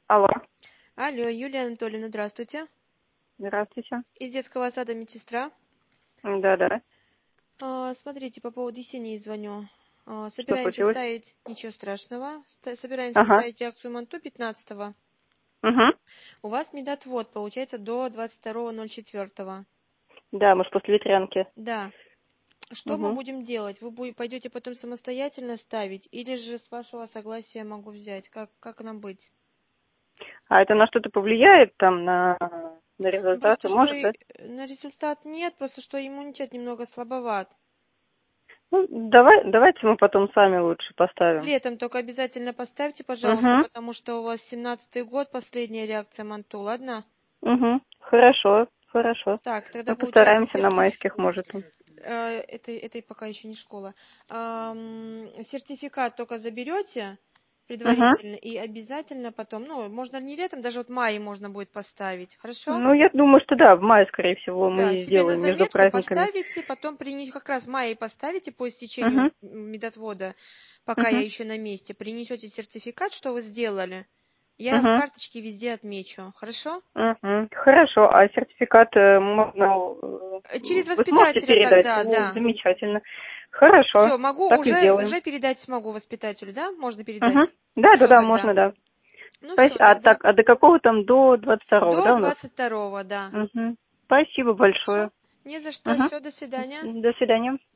Алло, Алло, Юлия Анатольевна, здравствуйте. здравствуйте. Из детского сада медсестра. Да-да. Смотрите, по поводу Есении звоню. Что Собираемся случилось? ставить, ничего страшного, собираемся Ага. ставить реакцию МАНТУ 15-го. Угу. У вас медотвод получается до 22.04. Да, мы ж после ветрянки. Да. Что мы Угу. будем делать? Вы пойдете потом самостоятельно ставить или же с вашего согласия могу взять? Как нам быть? А это на что-то повлияет там на результаты? Просто что Может, да? на результат нет, просто что иммунитет немного слабоват. Ну, давайте мы потом сами лучше поставим. Летом только обязательно поставьте, пожалуйста, Угу. потому что у вас 17-й год, последняя реакция МАНТУ, ладно? Угу. Хорошо, хорошо. Так, тогда Мы получается постараемся на майских, может. это пока еще не школа. Сертификат только заберете Угу. предварительно и обязательно потом, ну, можно не летом, даже вот в мае можно будет поставить, хорошо? Ну, я думаю, что да, в мае, скорее всего, Да, мы себе на сделаем между заметку праздниками. поставите, потом как раз в мае поставите по Угу. истечению медотвода, пока я Угу. еще на месте, принесете сертификат, что вы сделали. Я в Угу. карточке везде отмечу. Хорошо? Угу. Хорошо, а сертификат можно, Через вы сможете воспитателя передать? тогда, О, да. замечательно. Хорошо, Все, могу, так и сделаем. уже передать смогу воспитателю, да? Можно Угу. передать? Да, да, Все да, тогда. можно, да. Ну все, А тогда. так, а до какого там? До 22-го, До да, у нас? 22-го, да. Угу. Спасибо большое. Хорошо? Не за что. Угу. Все, до свидания. До свидания.